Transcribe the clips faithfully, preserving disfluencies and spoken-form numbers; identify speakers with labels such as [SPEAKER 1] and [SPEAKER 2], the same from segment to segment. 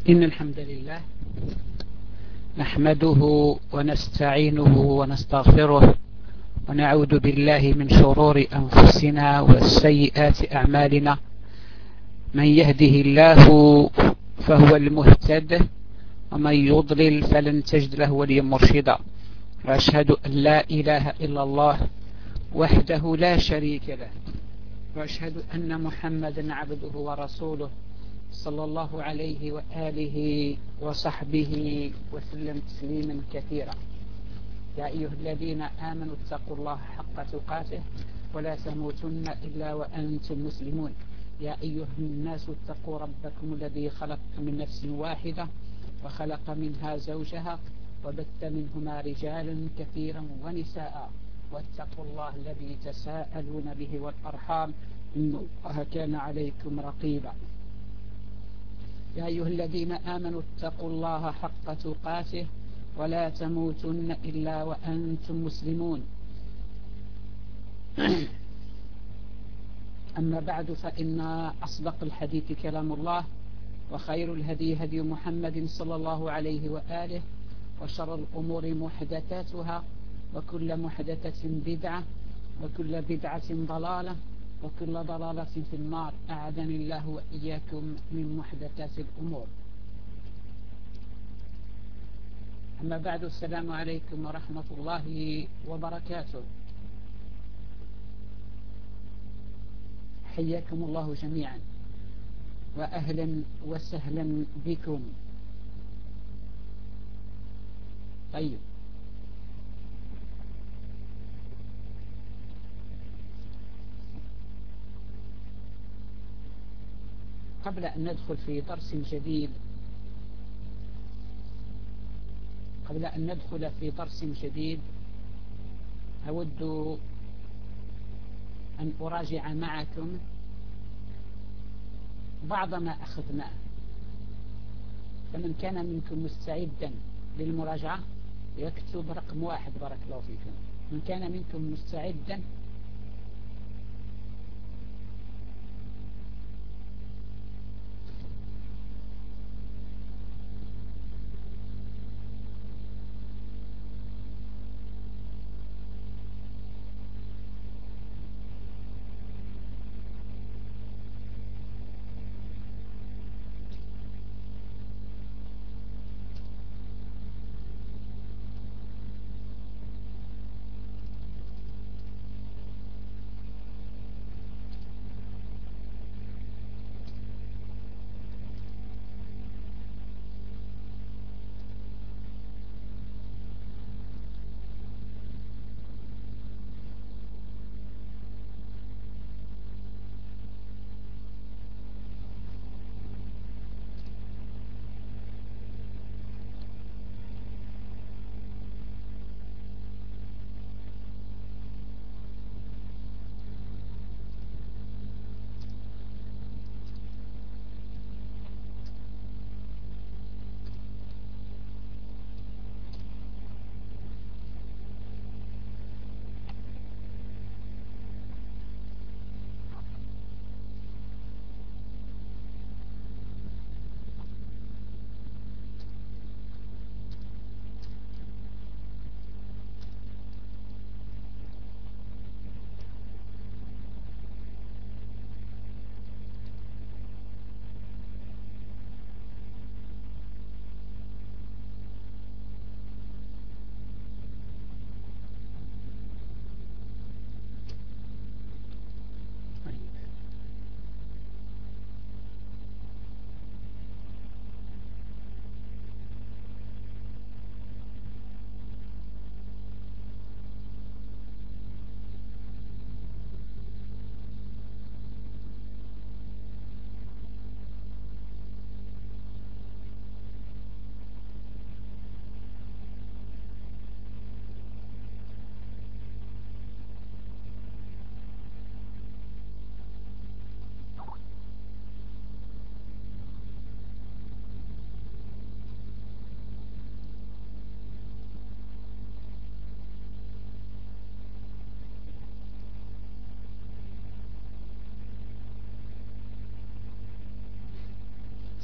[SPEAKER 1] إن الحمد لله نحمده ونستعينه ونستغفره ونعوذ بالله من شرور أنفسنا وسيئات أعمالنا. من يهده الله فهو المهتد ومن يضلل فلن تجد له وليا مرشدا. وأشهد أن لا إله إلا الله وحده لا شريك له، وأشهد أن محمدا عبده ورسوله صلى الله عليه وآله وصحبه وسلم تسليما كثيرا. يا أيها الذين آمنوا اتقوا الله حق تقاته ولا تموتن إلا وأنتم مسلمون. يا أيها الناس اتقوا ربكم الذي خلقكم من نفس واحدة وخلق منها زوجها وبث منهما رجالا كثيرا ونساء، واتقوا الله الذي تساءلون به والأرحام إن الله كان عليكم رقيبا. يا أيها الذين آمنوا اتقوا الله حق تقاته ولا تموتن إلا وأنتم مسلمون. أما بعد، فإن أصدق الحديث كلام الله، وخير الهدي هدي محمد صلى الله عليه وآله، وشر الأمور محدثاتها، وكل محدثة بدعة، وكل بدعة ضلالة، وكل ضلالة في النار. أعاذني الله وإياكم من محدثات الأمور. أما بعد، السلام عليكم ورحمة الله وبركاته. حياكم الله جميعا وأهلا وسهلا بكم. طيب، قبل أن ندخل في درس جديد قبل أن ندخل في درس جديد أود أن أراجع معكم بعض ما أخذناه. فمن كان منكم مستعدا للمراجعة يكتب رقم واحد، بارك الله فيكم. من كان منكم مستعدا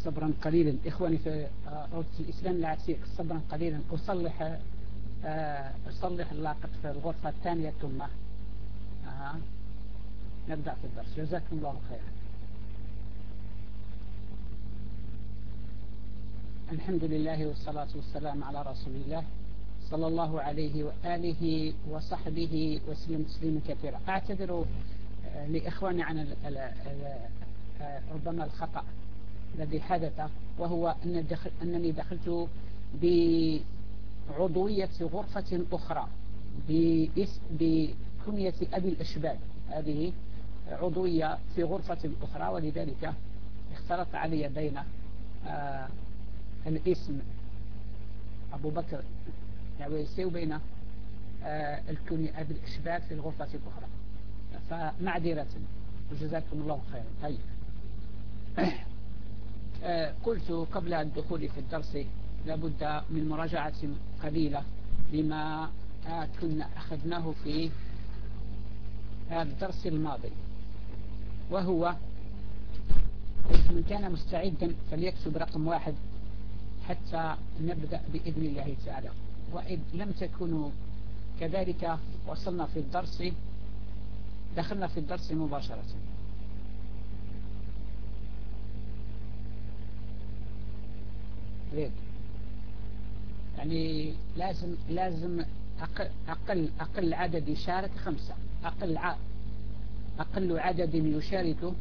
[SPEAKER 1] صبرا قليلا إخواني في روضة الإسلام العكسية، صبرا قليلا أصلح أصلح اللاقط في الغرفة الثانية ثم آه. نبدأ في الدرس. جزاكم الله خيرا. الحمد لله والصلاة والسلام على رسول الله صلى الله عليه وآله وصحبه وسلم تسليما كثيرا. أعتذر لإخواني عن ال ال ال ربما الخطأ الذي حدث، وهو أن دخل أنني دخلت بعضوية غرفة أخرى بكنية أبي الأشبال، هذه عضوية في غرفة أخرى، ولذلك اختلط علي بين آه الاسم أبو بكر يعويسي وبين آه الكنية أبي الأشبال في الغرفة الأخرى، فمعذرة وجزاكم الله خيرا. طيب آه قلت قبل الدخول في الدرس لابد من مراجعة قليلة لما آه كنا أخذناه في الدرس الماضي، وهو من كان مستعدا فليكتب رقم واحد حتى نبدأ بإذن الله تعالى، وإن لم تكونوا كذلك وصلنا في الدرس دخلنا في الدرس مباشرة. يعني لازم لازم أقل أقل أقل عدد يشارك خمسة، أقل ع... أقل عدد يشارك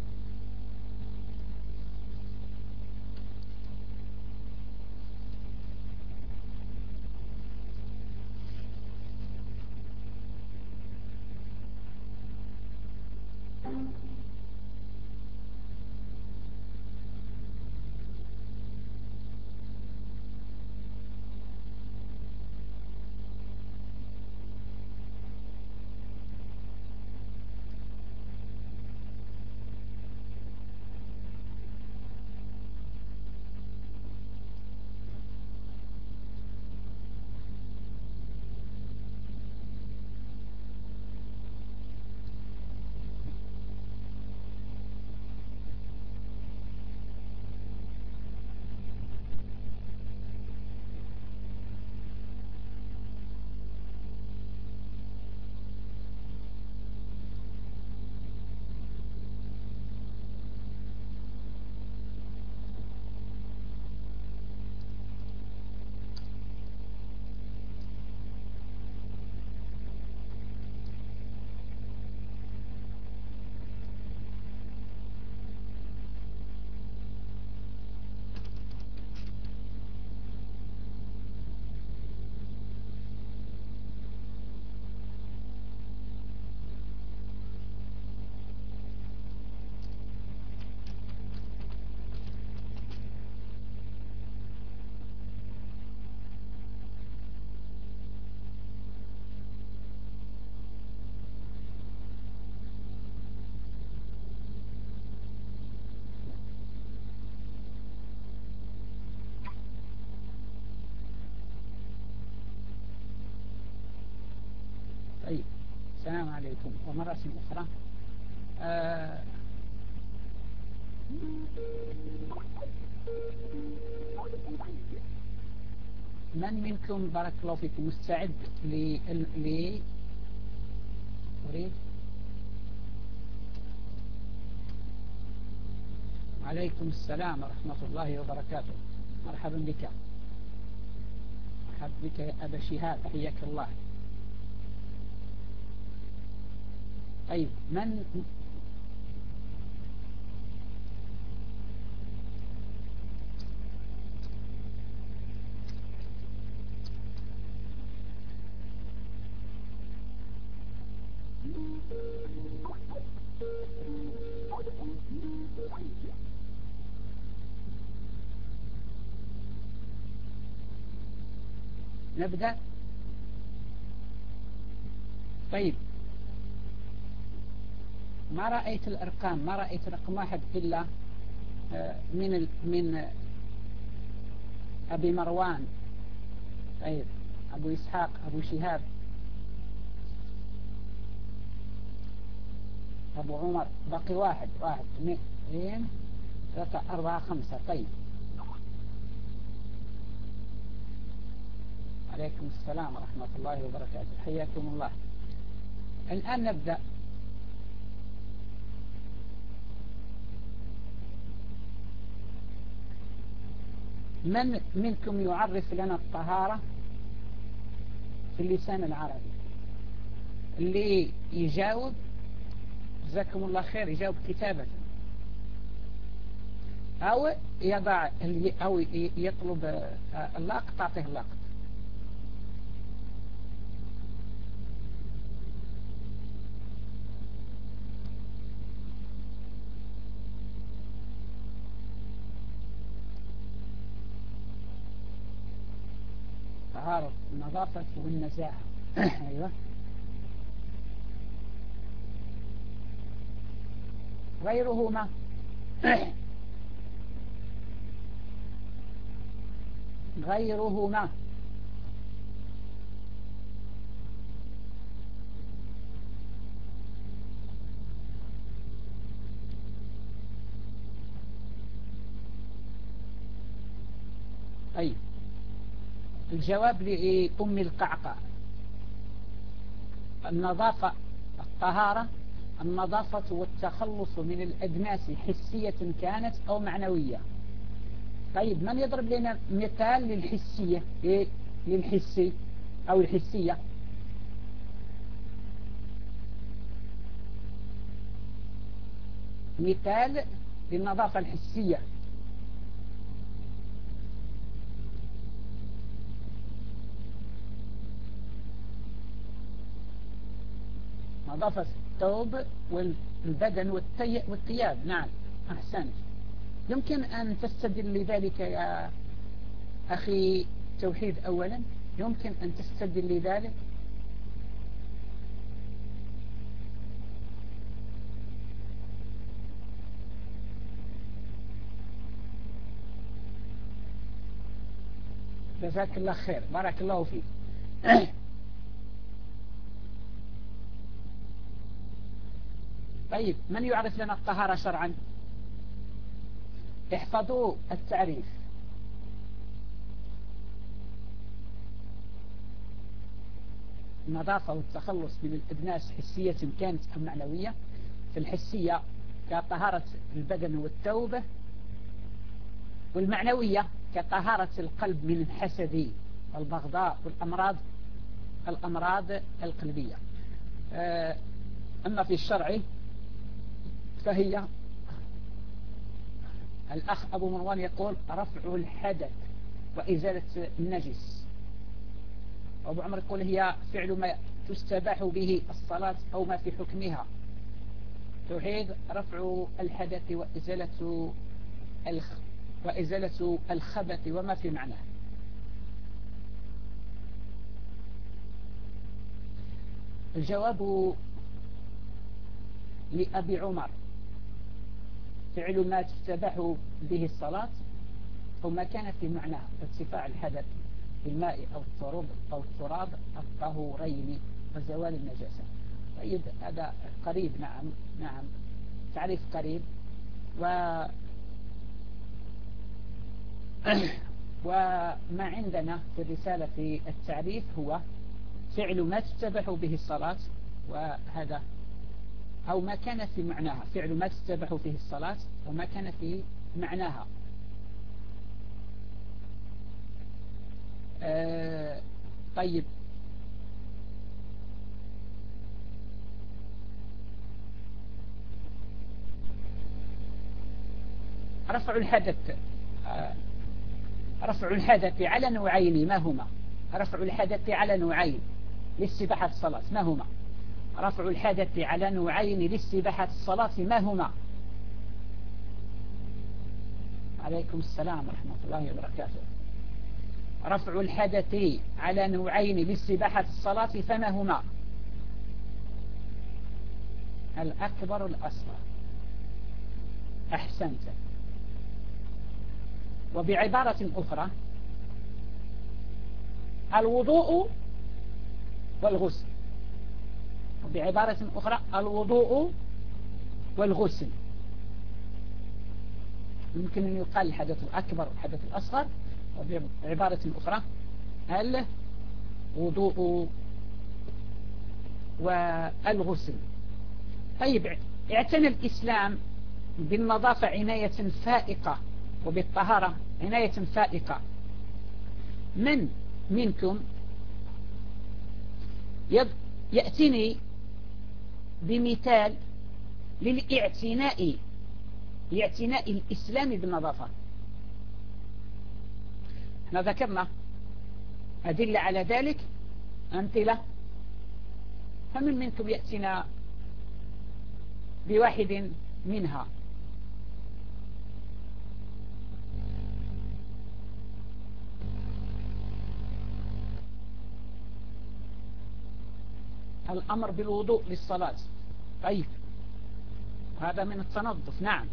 [SPEAKER 1] طيب. السلام عليكم ومرة أخرى. آه من منكم بارك الله فيكم مستعد ل ل أريد عليكم السلام ورحمة الله وبركاته. مرحبا بك مرحبا بك يا أبا شهاب، حياك الله. طيب من نبدأ؟ طيب ما رأيت الأرقام، ما رأيت رقم واحد إلا من من أبي مروان. طيب أبو إسحاق، أبو شهاب، أبو عمر، باقي واحد واحد اثنين ثلاثة أربعة خمسة. طيب عليكم السلام ورحمة الله وبركاته، حياكم الله. الآن نبدأ. من منكم يعرف لنا الطهارة في اللسان العربي؟ اللي يجاوب جزاكم الله خير يجاوب كتابة، أو يضع أو يطلب اللقط تعطيه اللقط. طهارة النظافة والنزاهة. أيوة. غيرهما غيرهما طيب، الجواب لأم القعقاع. النظافة الطهارة النظافة والتخلص من الأدناس حسية كانت أو معنوية. طيب، من يضرب لنا مثال للحسية؟ إيه للحسي أو الحسية؟ مثال للنظافة الحسية. نظافة الثوب والبدن والثياب. نعم، أحسنت. يمكن أن تستدل لذلك يا أخي توحيد. أولا يمكن أن تستدل لذلك. جزاك الله خير، بارك الله فيك. طيب، من يعرف لنا الطهارة شرعا؟ احفظوا التعريف. النظافة والتخلص من الأدناس حسية كانت أو معنوية. في الحسية كطهارة البدن والتوبة، والمعنوية كطهارة القلب من الحسد والبغضاء والأمراض الأمراض القلبية. أما في الشرع فهي الأخ أبو مروان يقول رفع الحدث وإزالة النجس. أبو عمر يقول هي فعل ما تستباح به الصلاة أو ما في حكمها. توحيد رفع الحدث وإزالة الخ وإزالة الخبث وما في معناه. الجواب لأبي عمر فعل ما تستباح به الصلاة أو ما كان في معناه ارتفاع الحدث بالماء أو التراب أو التراب الطهورين وزوال النجاسة. طيب، هذا قريب. نعم نعم تعريف قريب. و وما عندنا في الرسالة في التعريف هو فعل ما تستباح به الصلاة، وهذا أو ما كان في معناها. فعل ما تستباح فيه الصلاة وما كان في معناها. آه طيب، رفع الحدث آه رفع الحدث على نوعين، ما هما؟ رفع الحدث على نوعين لاستباحة الصلاة، ما هما؟ رفع الحدث على نوعين لاستباحة الصلاة، ما هما؟ عليكم السلام ورحمة الله وبركاته. رفع الحدث على نوعين لاستباحة الصلاة، فما هما؟ الأكبر والأصغر. أحسنت. وبعبارة أخرى الوضوء والغسل. وبعبارة أخرى الوضوء والغسل. يمكن أن يقال الحدث الأكبر والحدث الأصغر. وبعبارة أخرى الوضوء والغسل. طيب، اعتنى الإسلام بالنظافة عناية فائقة وبالطهارة عناية فائقة. من منكم يأتيني بمثال للاعتناء لاعتناء الإسلام بالنظافة؟ احنا ذكرنا أدلة على ذلك، أمثلة، فمن منكم يأتينا بواحد منها؟ الأمر بالوضوء للصلاة. طيب، هذا من التنظف. نعم.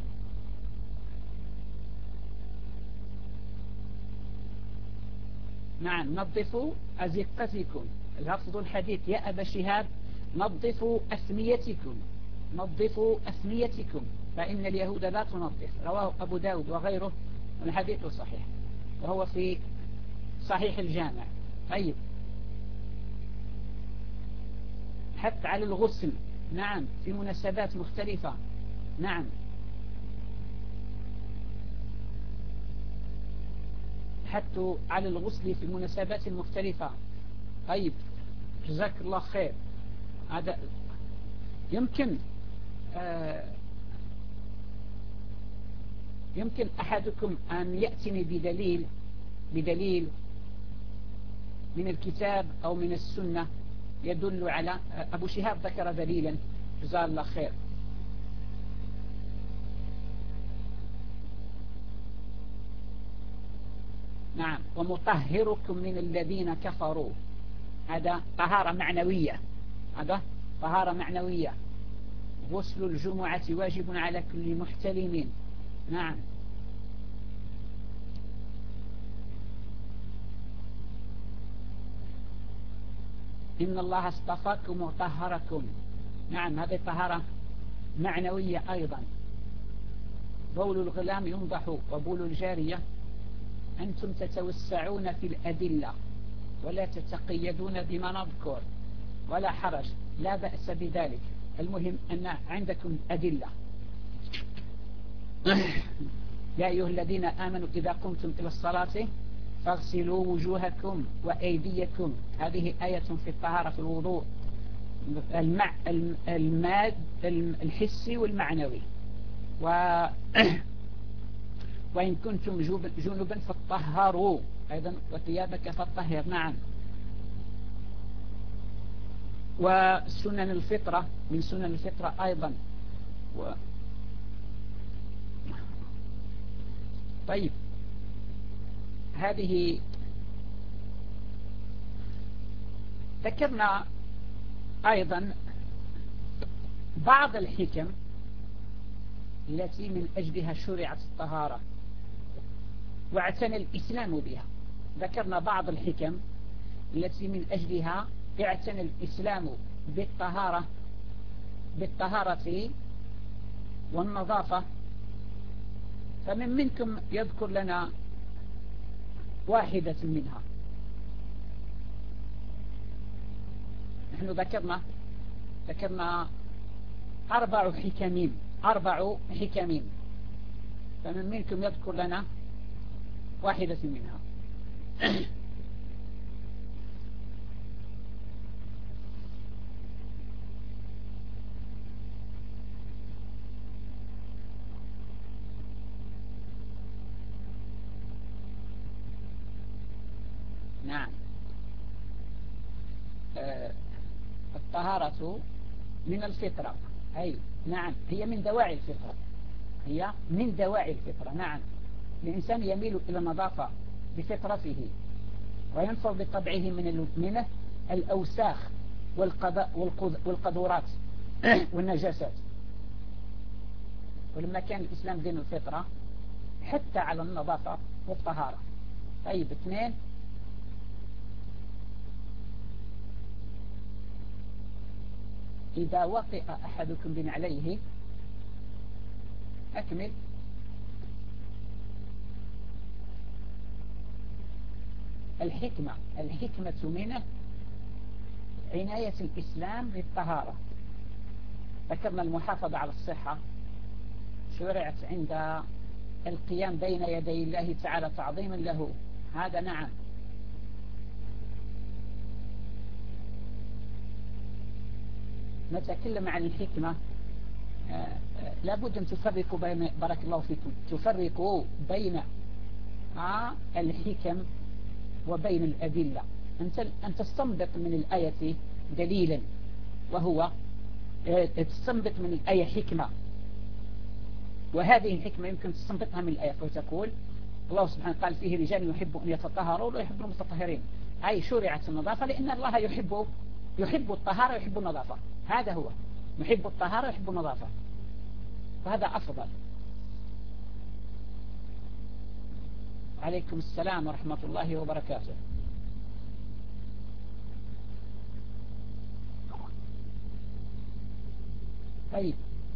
[SPEAKER 1] نعم، نظفوا أزقتكم. لفظ الحديث يا أبا شهاب: نظفوا أثنيتكم، نظفوا أثنيتكم فإن اليهود لا تنظف. رواه أبو داود وغيره، والحديث صحيح، وهو في صحيح الجامع. طيب، حتى على الغسل. نعم، في مناسبات مختلفة. نعم، حتى على الغسل في المناسبات المختلفة. طيب، جزاك الله خير. هذا يمكن آه يمكن أحدكم أن يأتني بدليل بدليل من الكتاب أو من السنة يدل على. أبو شهاب ذكر دليلا، جزاه الله خير. نعم، ومطهركم من الذين كفروا. هذا طهارة معنوية، هذا طهارة معنوية. غسل الجمعة واجب على كل محتلم. نعم. إن الله اصطفاكم وطهركم. نعم، هذه طهارة معنوية أيضا. بول الغلام ينضح وبول الجارية. أنتم تتوسعون في الأدلة ولا تتقيدون بما نذكر، ولا حرج، لا بأس بذلك. المهم أن عندكم أدلة. يا أيها الذين آمنوا إذا قمتم إلى الصلاة فاغسلوا وجوهكم وأيديكم. هذه آية في الطهارة في الوضوء، المع... الماد الحسي والمعنوي. و... وإن كنتم جنبا فطهروا أيضا، وثيابك فطهر. نعم. وسنن الفطرة، من سنن الفطرة أيضا. و... طيب، هذه ذكرنا أيضا بعض الحكم التي من أجلها شرعت الطهارة واعتنى الإسلام بها. ذكرنا بعض الحكم التي من أجلها اعتنى الإسلام بالطهارة بالطهارة والنظافة. فمن منكم يذكر لنا واحدة منها؟ نحن ذكرنا ذكرنا أربع حكمين أربع حكمين فمن منكم يذكر لنا واحدة منها؟ نعم. آه الطهارة من الفطرة. أي نعم، هي من دواعي الفطرة، هي من دواعي الفطرة. نعم، الإنسان يميل إلى النظافة بفطرته، وينفر بطبعه من من الأوساخ والقذورات والنجاسات. ولما كان الإسلام دين الفطرة حتى على النظافة والطهارة. طيب، اثنين، إذا وطئ أحدكم بنعليه. أكمل. الحكمة الحكمة منه عناية الإسلام بالطهارة. ذكرنا المحافظة على الصحة شرعت عند القيام بين يدي الله تعالى تعظيما له، هذا نعم. نتكلم عن الحكمة، لابد أن تفرقوا بين، بارك الله فيكم، تفرقوا بين الحكم وبين الأدلة. أن تستنبط من الآية دليلا، وهو تستنبط من الآية حكمة، وهذه الحكمة يمكن تستنبطها من الآية، وتقول الله سبحانه قال فيه رجال يحب أن يتطهروا ويحب المتطهرين، أي شرعت النظافة لأن الله يحب يحب الطهارة ويحب النظافة، هذا هو يحب الطهارة ويحب النظافة، فهذا أفضل. عليكم السلام ورحمة الله وبركاته. طيب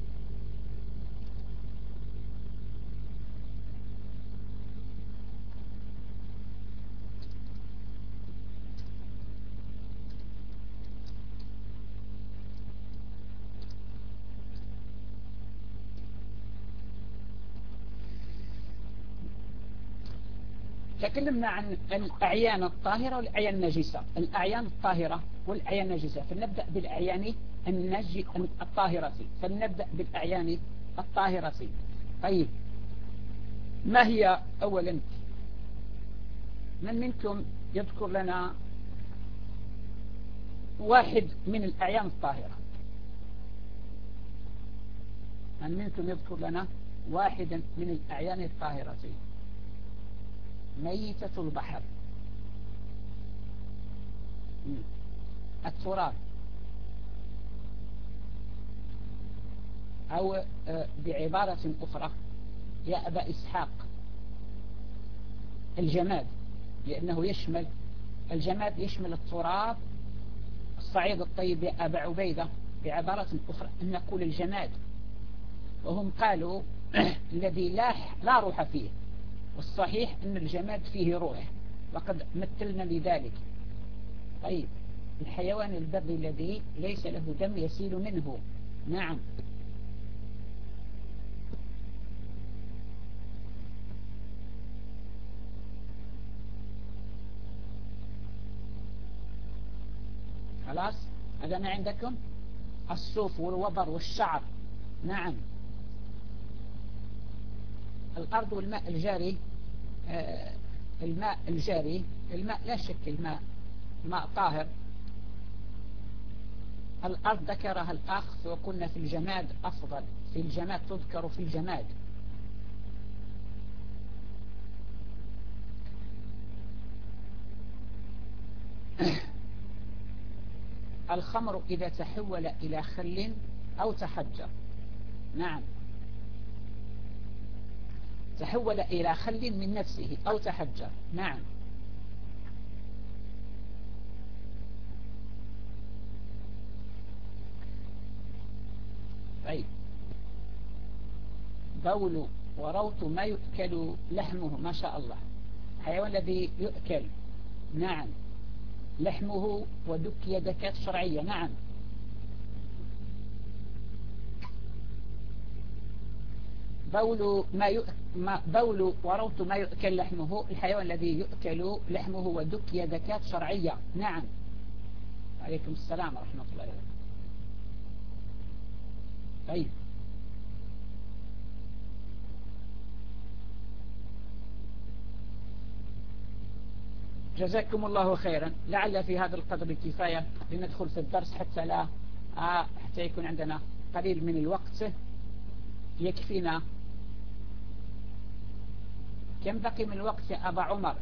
[SPEAKER 1] تكلمنا عن الأعيان الطاهرة والأعيان النجسة. الأعيان الطاهرة والأعيان النجسة، فلنبدأ بالأعيان الطاهرة، فلنبدأ بالأعيان الطاهرة. طيب ما هي أولا؟ من منكم يذكر لنا واحد من الأعيان الطاهرة؟ من منكم يذكر لنا واحدا من الأعيان الطاهرة؟ ميتة البحر، التراب، أو بعبارة أخرى يا أبا إسحاق الجماد، لأنه يشمل الجماد يشمل التراب، الصعيد الطيب يا أبا عبيدة، بعبارة أخرى أن نقول الجماد. وهم قالوا الذي لا لا روح فيه، والصحيح أن الجماد فيه روح، وقد مثلنا لذلك. طيب الحيوان البري الذي ليس له دم يسيل منه، نعم. خلاص هذا ما عندكم؟ الصوف والوبر والشعر، نعم. الأرض والماء الجاري، آه الماء الجاري، الماء لا شك الماء ماء طاهر. الأرض ذكرها الأخ وقلنا في الجماد أفضل، في الجماد تذكر في الجماد. الخمر إذا تحول إلى خل أو تحجر، نعم، تحول إلى خل من نفسه أو تحجر، نعم. طيب بول وروث ما يؤكل لحمه، ما شاء الله، الحيوان الذي يؤكل، نعم، لحمه ودكي دكات شرعية، نعم. بول ما يؤكل ما بول وروث ما يؤكل لحمه، الحيوان الذي يؤكل لحمه ودكي دكات شرعية، نعم. عليكم السلام ورحمة الله وبركاته. طيب جزاكم الله خيرا. لعل في هذا القدر كفاية لندخل في الدرس حتى لا آه حتى يكون عندنا قليل من الوقت يكفينا. كم بقي من الوقت يا أبا عمر؟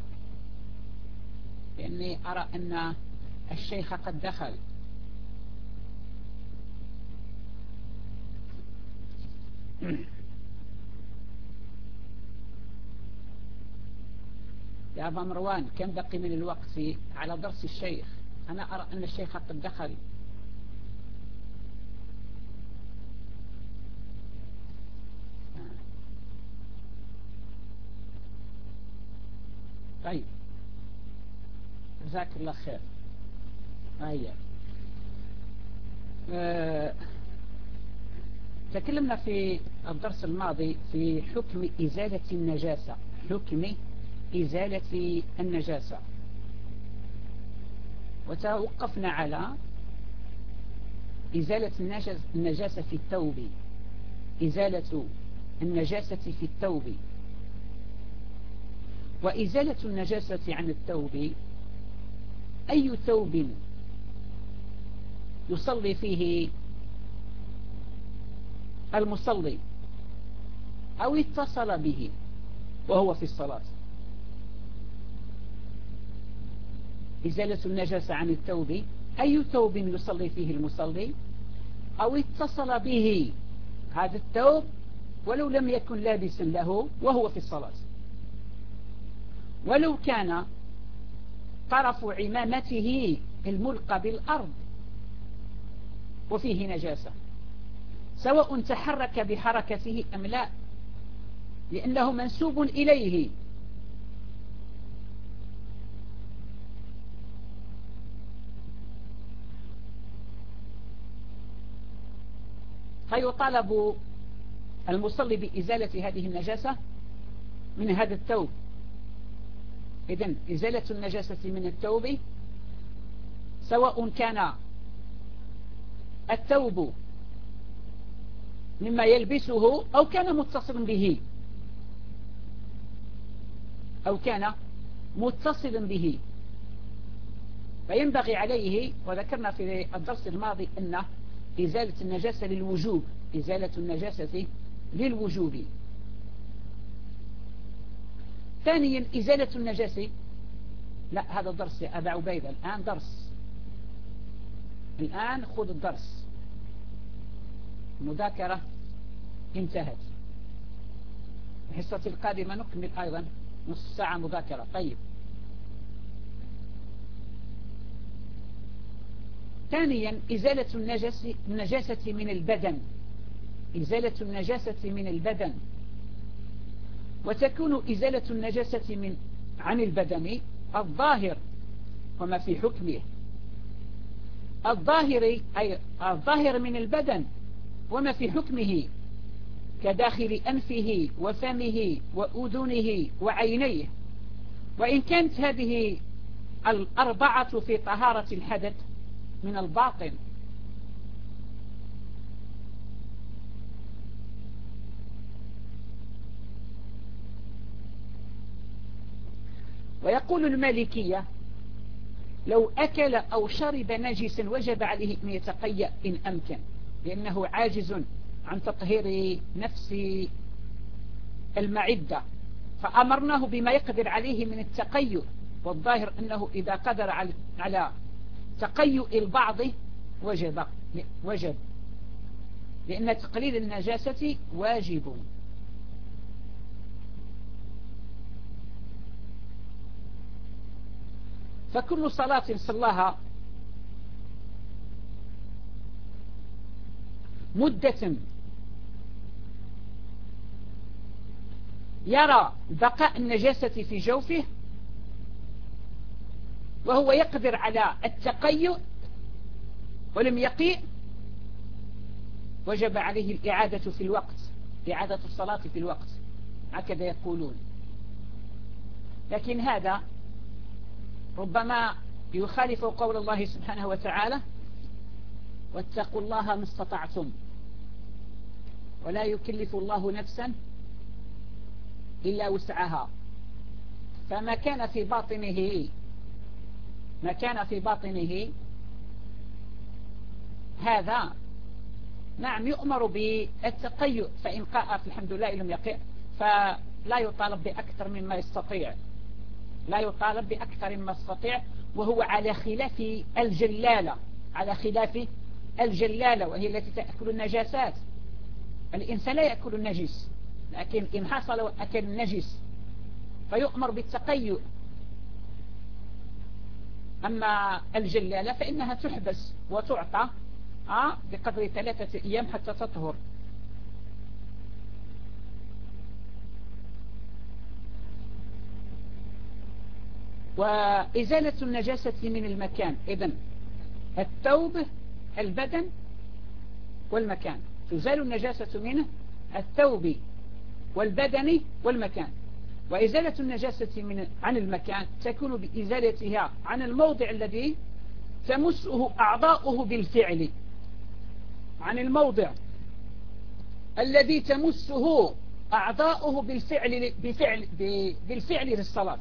[SPEAKER 1] لأني أرى أن الشيخ قد دخل. يا أبا مروان كم بقي من الوقت على درس الشيخ؟ أنا أرى أن الشيخ قد دخل. طيب جزاك الله خير. هيا آه تكلمنا في الدرس الماضي في حكم إزالة النجاسة، حكم إزالة النجاسة، وتوقفنا على إزالة النجاسة في الثوب، إزالة النجاسة في الثوب. وإزالة النجاسة عن الثوب، أي ثوب يصلي فيه المصلي أو اتصل به وهو في الصلاة. إزالة النجاسة عن الثوب، أي ثوب يصلي فيه المصلي أو اتصل به هذا الثوب ولو لم يكن لابسا له وهو في الصلاة، ولو كان طرف عمامته الملقى بالأرض وفيه نجاسة، سواء تحرك بحركته أم لا، لأنه منسوب إليه. فيطالب المصلي بإزالة هذه النجاسة من هذا الثوب. إذن إزالة النجاسة من الثوب، سواء كان الثوب مما يلبسه أو كان متصلا به أو كان متصلا به، فينبغي عليه، وذكرنا في الدرس الماضي أن إزالة النجاسة للوجوب، إزالة النجاسة للوجوب. ثانيا إزالة النجاسة، لا هذا درس يا أبا عبيدة، الآن درس، الآن خذ الدرس، المذاكرة انتهت، الحصة القادمة نكمل أيضا نصف ساعة مذاكرة. طيب، ثانيا إزالة النجاسة النجاسة من البدن، إزالة النجاسة من البدن. وتكون إزالة النجاسة من عن البدن الظاهر وما في حكمه، الظاهر أي الظاهر من البدن وما في حكمه، كداخل أنفه وفمه وأذنه وعينيه، وإن كانت هذه الأربعة في طهارة الحدث من الباطن. ويقول المالكية لو أكل أو شرب نجسا وجب عليه أن يتقيأ إن أمكن، لأنه عاجز عن تطهير نفس المعدة، فأمرناه بما يقدر عليه من التقيؤ، والظاهر أنه إذا قدر على تقيؤ البعض وجب وجب لأن تقليل النجاسة واجب. فكل صلاة صلاها مدة يرى بقاء النجاسة في جوفه وهو يقدر على التقيؤ ولم يقيء، وجب عليه الإعادة في الوقت، إعادة الصلاة في الوقت، هكذا يقولون. لكن هذا ربما يخالف قول الله سبحانه وتعالى: واتقوا الله ما استطعتم، ولا يكلف الله نفسا إلا وسعها. فما كان في باطنه ما كان في باطنه هذا نعم يؤمر بالتقيؤ، فإن قاء فالحمد لله، لم يقع فلا يطالب بأكثر مما يستطيع، لا يطالب بأكثر مما يستطيع. وهو على خلاف الجلالة، على خلاف الجلالة وهي التي تأكل النجاسات. الإنسان لا يأكل النجس، لكن إن حصل أكل النجس فيؤمر بالتقيؤ. أما الجلالة فإنها تحبس وتعطى آه بقدر ثلاثة أيام حتى تطهر. وإزالة النجاسة من المكان، إذن الثوب، البدن، والمكان. تزال النجاسة من الثوب والبدن والمكان. وإزالة النجاسة من عن المكان تكون بإزالتها عن الموضع الذي تمسه أعضاؤه بالفعل، عن الموضع الذي تمسه أعضاؤه بالفعل بفعل بالفعل للصلاة.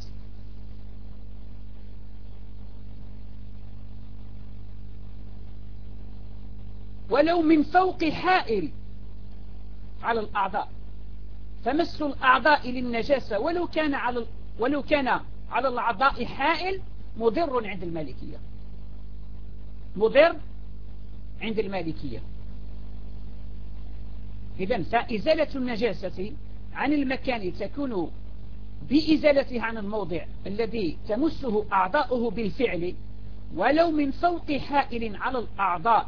[SPEAKER 1] ولو من فوق حائل على الأعضاء، فمس الأعضاء للنجاسة ولو كان على ولو كان على الأعضاء حائل مضر عند المالكية، مضر عند المالكية. إذن فإزالة النجاسة عن المكان تكون بإزالتها عن الموضع الذي تمسه أعضاؤه بالفعل ولو من فوق حائل على الأعضاء،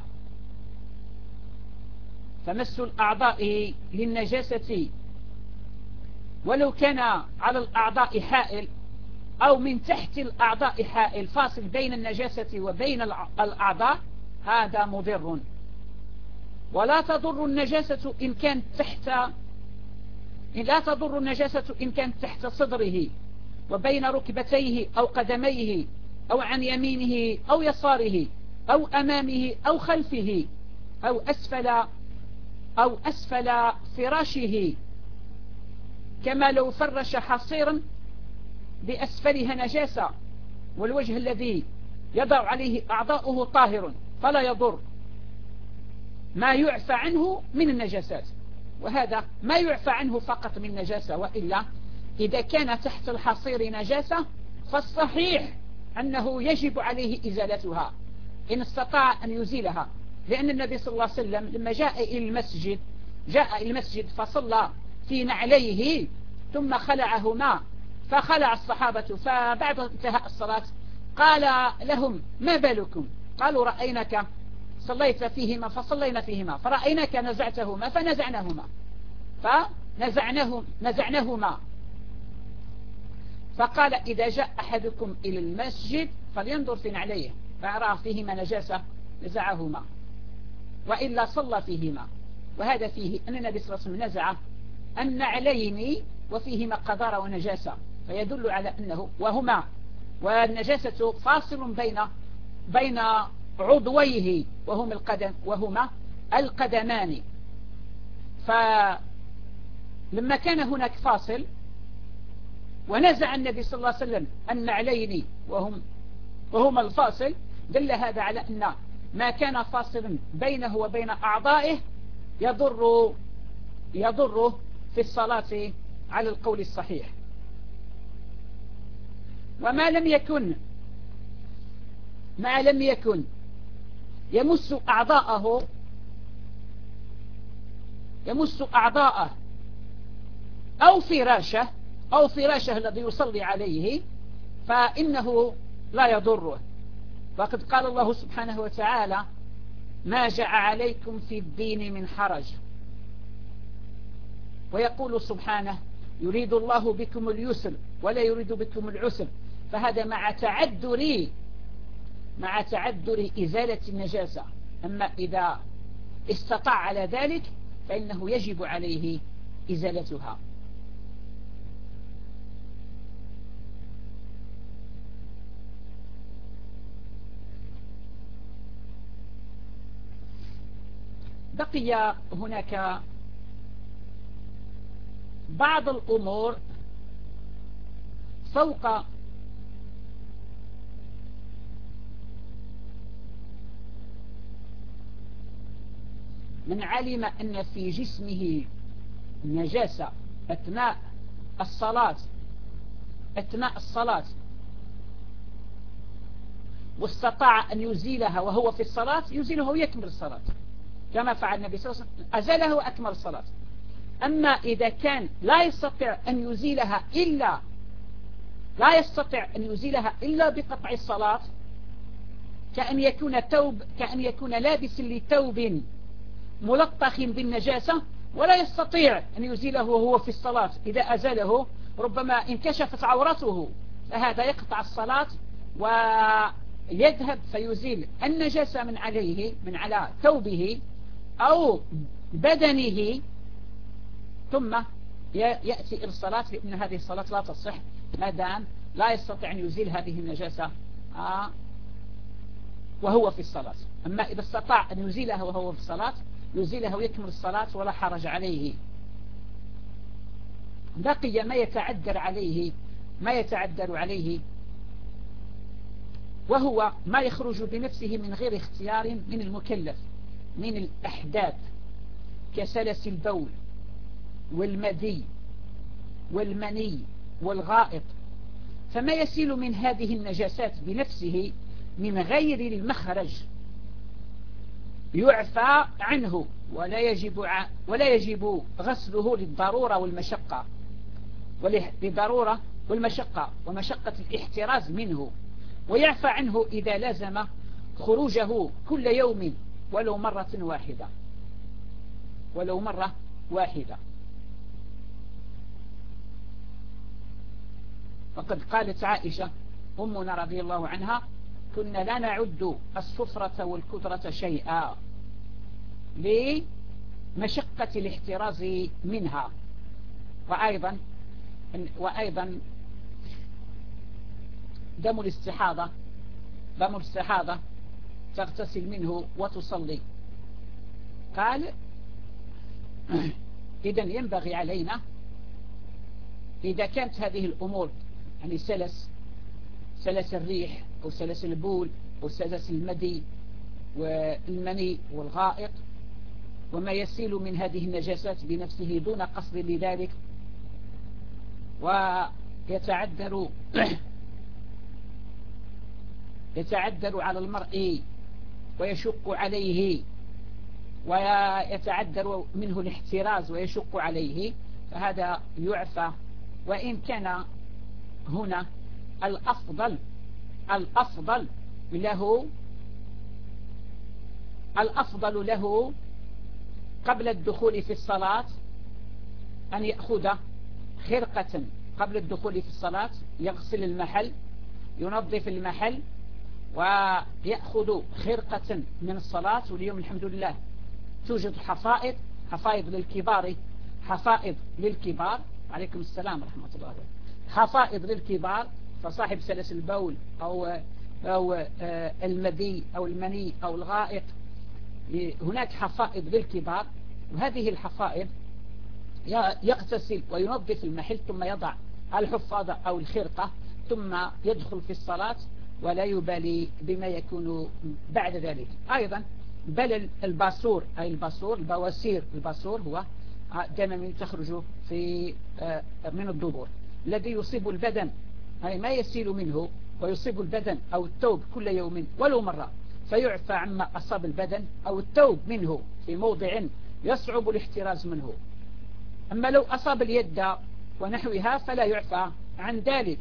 [SPEAKER 1] فمس الأعضاء للنجاسة ولو كان على الأعضاء حائل أو من تحت الأعضاء حائل فاصل بين النجاسة وبين الأعضاء، هذا مضر. ولا تضر النجاسة إن كانت تحت إن لا تضر النجاسة إن كانت تحت صدره وبين ركبتيه أو قدميه أو عن يمينه أو يساره أو أمامه أو خلفه أو أسفل أو أسفل فراشه، كما لو فرش حصيرا بأسفلها نجاسة والوجه الذي يضع عليه أعضاؤه طاهر فلا يضر، ما يعفى عنه من النجاسات. وهذا ما يعفى عنه فقط من نجاسة، وإلا إذا كان تحت الحصير نجاسة فالصحيح أنه يجب عليه إزالتها إن استطاع أن يزيلها، لأن النبي صلى الله عليه وسلم لما جاء إلى المسجد جاء إلى المسجد فصلى في نعليه ثم خلعهما، فخلع الصحابة، فبعد انتهاء الصلاة قال لهم ما بالكم؟ قالوا رأيناك صليت فيهما فصلينا فيهما، فرأيناك نزعتهما فنزعناهما فنزعناهم نزعناهما فقال إذا جاء أحدكم إلى المسجد فلينظر في نعليه فرأى فيهما نجاسة نزعهما وإلا صلى فيهما. وهذا فيه أن النبي صلى الله عليه وسلم نزع النعلين وفيهما قذارة ونجاسة، فيدل على أنه وهما والنجاسة فاصل بين بين عضويه وهما القدم وهما القدمان. فلما كان هناك فاصل ونزع النبي صلى الله عليه وسلم النعلين وهم وهما الفاصل، دل هذا على أن ما كان فاصلا بينه وبين أعضائه يضر يضره في الصلاة على القول الصحيح. وما لم يكن ما لم يكن يمس أعضاءه يمس أعضاءه أو فراشه أو فراشه الذي يصلي عليه فإنه لا يضره. وقد قال الله سبحانه وتعالى ما جعل عليكم في الدين من حرج، ويقول سبحانه يريد الله بكم اليسر ولا يريد بكم العسر، فهذا مع تعذر مع تعذر إزالة النجاسة. أما إذا استطاع على ذلك فإنه يجب عليه إزالتها. بقي هناك بعض الأمور فوق من علم أن في جسمه نجاسة أثناء الصلاة أثناء الصلاة واستطاع أن يزيلها وهو في الصلاة يزيلها ويكمل الصلاة كما فعل النبي صلى الله عليه وسلم، أزالها وأكمل الصلاة. أما إذا كان لا يستطيع أن يزيلها إلا لا يستطيع أن يزيلها إلا بقطع الصلاة، كأن يكون ثوب كأن يكون لابس لثوب ملطخ بالنجاسة ولا يستطيع أن يزيله وهو في الصلاة، إذا أزاله ربما انكشفت عورته، فهذا يقطع الصلاة ويذهب فيزيل النجاسة من عليه من على ثوبه أو بدنه ثم يأتي إلى الصلاة، لأن هذه الصلاة لا تصح ما دام لا يستطيع أن يزيل هذه النجاسة آه وهو في الصلاة. أما إذا استطاع أن يزيلها وهو في الصلاة يزيلها ويكمل الصلاة ولا حرج عليه. بقي ما يتعذر عليه ما يتعذر عليه وهو ما يخرج بنفسه من غير اختيار من المكلف من الأحداث كسلس البول والمدي والمني والغائط، فما يسيل من هذه النجاسات بنفسه من غير المخرج يعفى عنه ولا يجب ولا يجب غسله للضرورة والمشقة للضرورة والمشقة ومشقة الاحتراز منه، ويعفى عنه إذا لازم خروجه كل يوم ولو مرة واحدة ولو مرة واحدة. وقد قالت عائشة أمنا رضي الله عنها: كنا لا نعد السفرة والكثرة شيئا لمشقة الاحتراز منها. وأيضا وأيضا دم الاستحاضة دم الاستحاضة تغتسل منه وتصلي. قال: إذن ينبغي علينا إذا كانت هذه الأمور يعني سلس سلس الريح أو سلس البول أو سلس المدي والمني والغائط وما يسيل من هذه النجاسات بنفسه دون قصد لذلك، ويتعذر يتعذر على المرء ويشق عليه ويتعذر منه الاحتراز ويشق عليه، فهذا يعفى. وإن كان هنا الأفضل الأفضل له الأفضل له قبل الدخول في الصلاة أن يأخذ خرقة قبل الدخول في الصلاة، يغسل المحل ينظف المحل ويأخذ خرقة من الصلاة. واليوم الحمد لله توجد حفائض حفائض للكبار حفائض للكبار عليكم السلام ورحمة الله وبركاته. حفائض للكبار، فصاحب سلس البول أو أو المدي أو المني أو الغائط هناك حفائض للكبار، وهذه الحفائض يغتسل وينظف المحل ثم يضع الحفاضة أو الخرقة ثم يدخل في الصلاة ولا يبالي بما يكون بعد ذلك. أيضا بل الباسور أي الباسور البواسير الباسور هو دم تخرج في من الدبر الذي يصيب البدن، أي ما يسيل منه ويصيب البدن أو الثوب كل يوم ولو مرة، فيعفى عما أصاب البدن أو الثوب منه في موضع يصعب الاحتراز منه. أما لو أصاب اليد ونحوها فلا يعفى عن ذلك.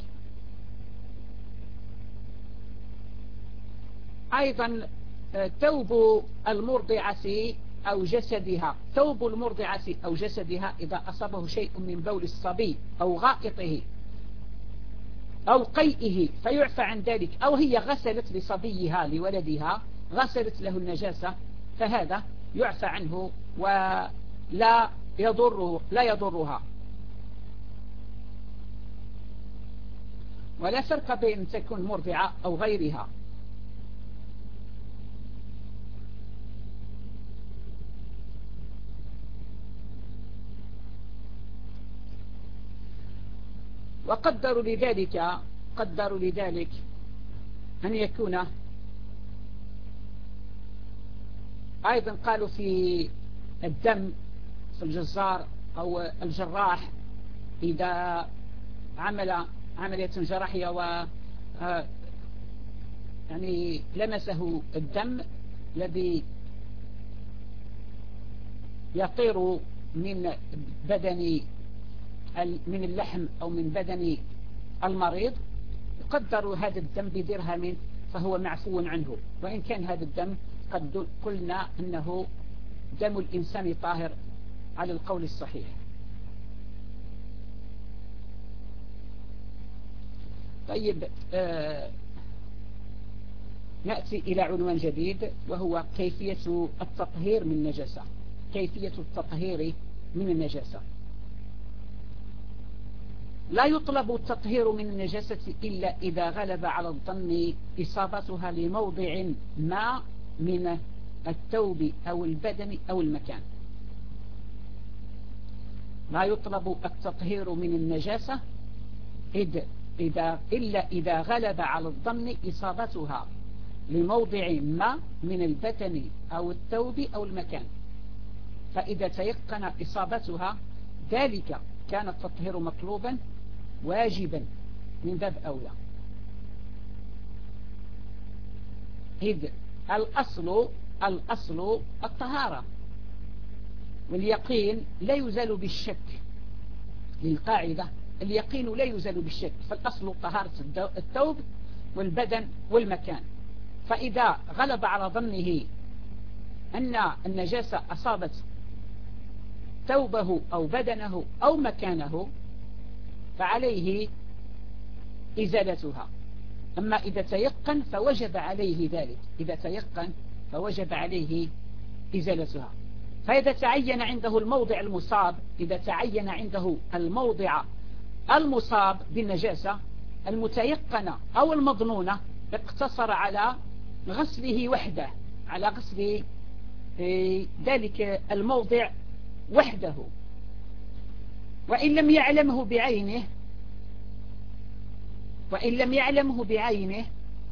[SPEAKER 1] أيضا ثوب المرضعة أو جسدها ثوب المرضعة أو جسدها إذا أصابه شيء من بول الصبي أو غائطه أو قيئه فيعفى عن ذلك، أو هي غسلت لصبيها لولدها غسلت له النجاسة فهذا يعفى عنه ولا يضره لا يضرها. ولا فرق بين أن تكون مرضعة أو غيرها. وقدروا لذلك قدروا لذلك أن يكون أيضا قالوا في الدم في الجزار أو الجراح إذا عمل عملية جراحية و يعني لمسه الدم الذي يطير من بدن من اللحم أو من بدن المريض يقدر هذا الدم بدرهم فهو معفو عنه، وإن كان هذا الدم قد قلنا أنه دم الإنسان طاهر على القول الصحيح. طيب آه نأتي إلى عنوان جديد، وهو كيفية التطهير من النجاسة. كيفية التطهير من النجاسة. لا يطلب التطهير من النجاسة إلا إذا غلب على الظن إصابتها لموضع ما من الثوب أو البدن أو المكان. لا يطلب التطهير من النجاسة إذا إلا إذا غلب على الظن إصابتها لموضع ما من البدن أو الثوب أو المكان. فإذا تيقن إصابتها ذلك كان التطهير مطلوبا واجبا من باب أولى. إذ الأصل الأصل الطهارة، واليقين لا يزال بالشك. للقاعدة اليقين لا يزال بالشك، فالأصل طهارة الثوب والبدن والمكان. فإذا غلب على ظنه أن النجاسة أصابت ثوبه أو بدنه أو مكانه فعليه إزالتها. أما إذا تيقن فوجب عليه ذلك، إذا تيقن فوجب عليه إزالتها. فإذا تعين عنده الموضع المصاب، إذا تعين عنده الموضع المصاب بالنجاسة المتيقنة أو المظنونة، اقتصر على غسله وحده، على غسل ذلك الموضع وحده. وإن لم يعلمه بعينه وإن لم يعلمه بعينه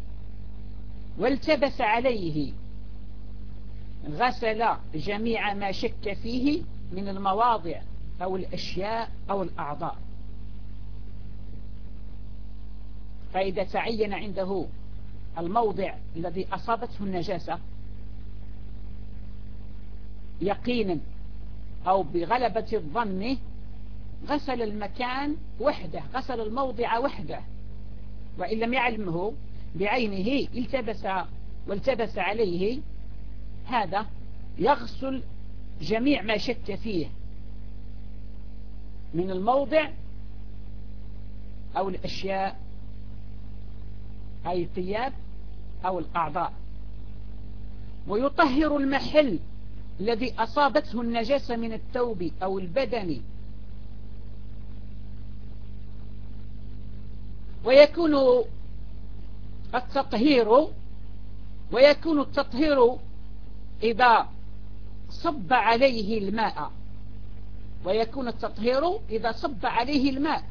[SPEAKER 1] والتبس عليه غسل جميع ما شك فيه من المواضع أو الأشياء أو الأعضاء. فإذا تعين عنده الموضع الذي أصابته النجاسة يقينا أو بغلبة الظن غسل المكان وحده، غسل الموضع وحده. وإن لم يعلمه بعينه التبس والتبس عليه، هذا يغسل جميع ما شك فيه من الموضع أو الأشياء أي الثياب أو الأعضاء، ويطهر المحل الذي أصابته النجاسة من الثوب أو البدن. ويكون التطهير ويكون التطهير إذا صب عليه الماء ويكون التطهير إذا صب عليه الماء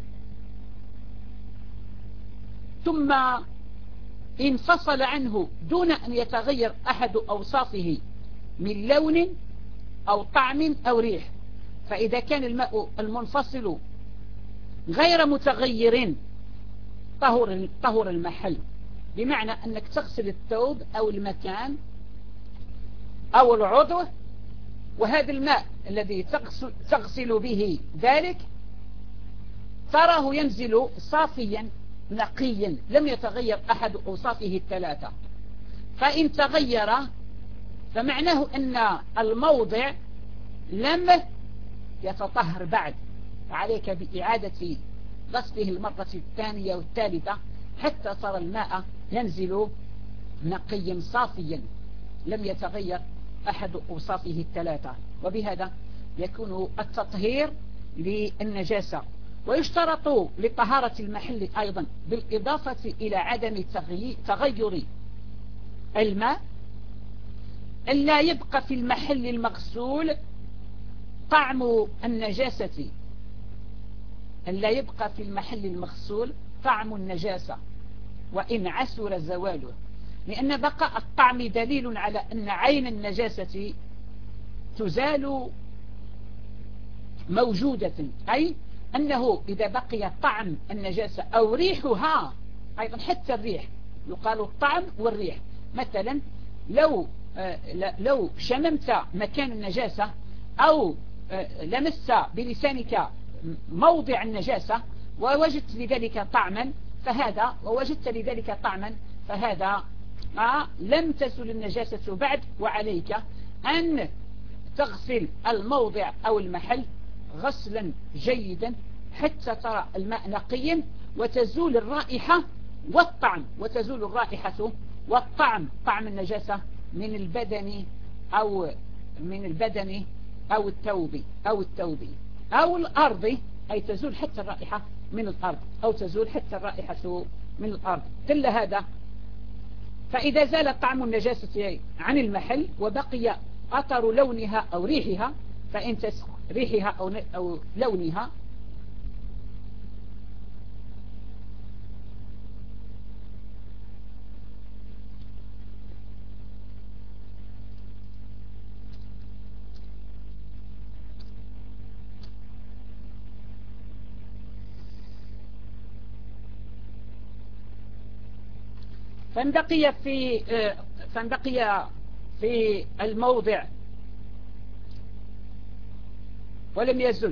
[SPEAKER 1] ثم انفصل عنه دون أن يتغير أحد أوصافه من لون أو طعم أو ريح. فإذا كان الماء المنفصل غير متغير طهر طهر المحل، بمعنى أنك تغسل الثوب أو المكان أو العضو، وهذا الماء الذي تغسل, تغسل به ذلك تراه ينزل صافيا نقيا لم يتغير أحد أوصافه الثلاثة. فإن تغير فمعناه أن الموضع لم يتطهر بعد، فعليك بإعادة غسله المرة الثانية والثالثة حتى ترى الماء ينزل نقيا صافيا لم يتغير أحد أوصافه الثلاثة. وبهذا يكون التطهير للنجاسة. ويشترط لطهارة المحل أيضا بالإضافة إلى عدم تغير الماء أن لا يبقى في المحل المغسول طعم النجاسة، أن لا يبقى في المحل المغسول طعم النجاسة وإن عسر زواله، لأن بقاء الطعم دليل على أن عين النجاسة تزال موجودة، أي أنه إذا بقي طعم النجاسة أو ريحها أيضا، حتى الريح يقال الطعم والريح. مثلا لو لو شممت مكان النجاسة أو لمست بلسانك موضع النجاسة ووجدت لذلك طعما فهذا ووجدت لذلك طعما فهذا آه لم تزل النجاسة بعد، وعليك أن تغسل الموضع أو المحل غسلا جيدا حتى ترى الماء نقيا وتزول الرائحة والطعم وتزول الرائحة والطعم، طعم النجاسة من البدن أو من البدن أو الثوب أو الثوب أو الأرض، أي تزول حتى الرائحة من الأرض، أو تزول حتى الرائحة من الأرض كل هذا. فإذا زال طعم النجاسة عن المحل وبقي أثر لونها أو ريحها، فإن تس ريحها أو, أو لونها فإن بقي في فإن بقي في الموضع ولم يزل